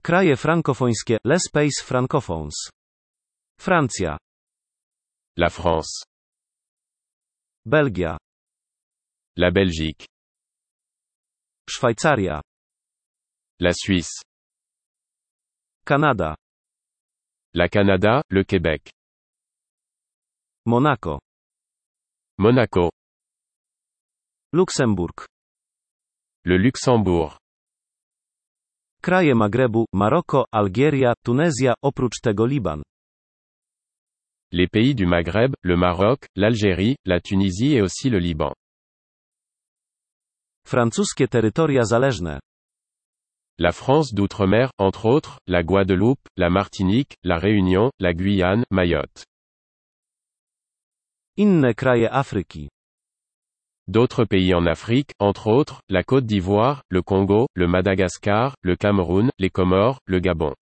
Kraje frankofońskie, les pays francophones. Francja, La France. Belgia, La Belgique. Szwajcaria, La Suisse. Kanada, La Canada, le Québec. Monaco, Monaco. Luksemburg. Le Luxembourg. Kraje Magrebu, Maroko, Algieria, Tunezja, oprócz tego Liban. Les pays du Maghreb, le Maroc, l'Algérie, la Tunisie et aussi le Liban. Francuskie terytoria zależne. La France d'outre-mer, entre autres, la Guadeloupe, la Martinique, la Réunion, la Guyane, Mayotte. Inne kraje Afryki. D'autres pays en Afrique, entre autres, la Côte d'Ivoire, le Congo, le Madagascar, le Cameroun, les Comores, le Gabon.